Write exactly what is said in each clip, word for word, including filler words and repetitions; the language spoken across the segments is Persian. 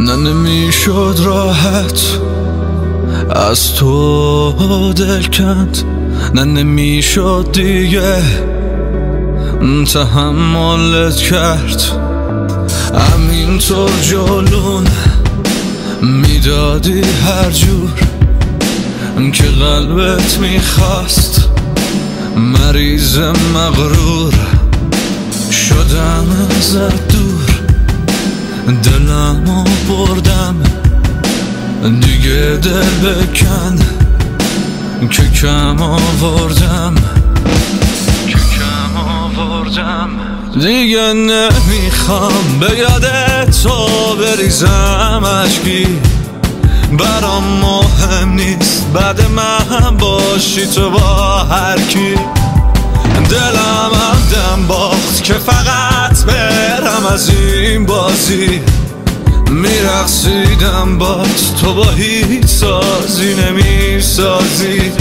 نه نمیشد راحت از تو دل کند، نه نمیشد دیگه تحملت کرد. همینطور جلون میدادی هر جور که قلبت میخواست. مریض مغرور شدم ازت دور، دلمو بردم دیگه دل بکن که کم آوردم که کم آوردم. دیگه نمیخوام به یاد تو بریزم اشکی، برام مهم نیست بعد من باشی تو با هر کی. دلم هم دم باخت که فقط برم از این بازی. میرقصیدم بات تو با هیچ سازی نمیسازی.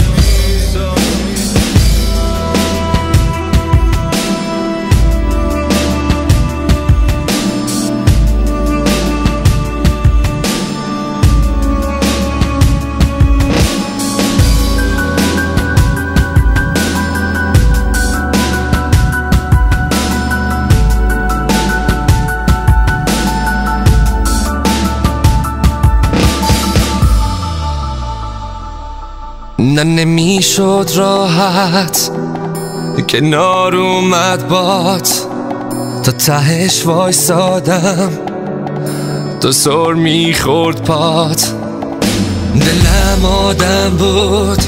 نه نمیشد راحت کنار اومد بات، تا تهش وایسادم تو سر میخورد پات. دلم آدم بود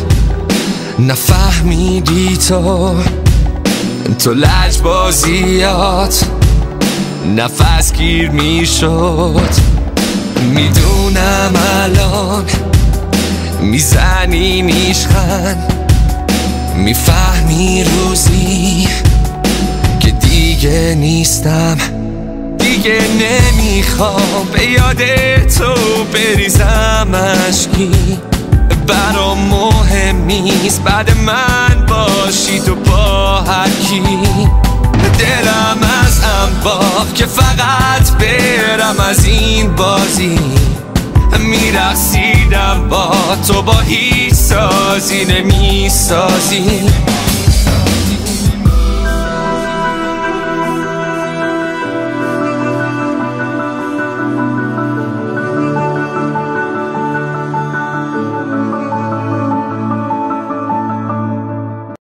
نفهمیدی تو، تو لجبازیات نفس گیر میشد. میدونم الان میزنی نیشخن، میفهمی روزی که دیگه نیستم. دیگه نمیخوام به یاد تو بریزم اشکی، برام مهم نیست بعد من باشی تو با هر کی. دلم از هم باخت که فقط برم از این بازی. میرقصیدم با تو با هیچ سازی نمیسازی.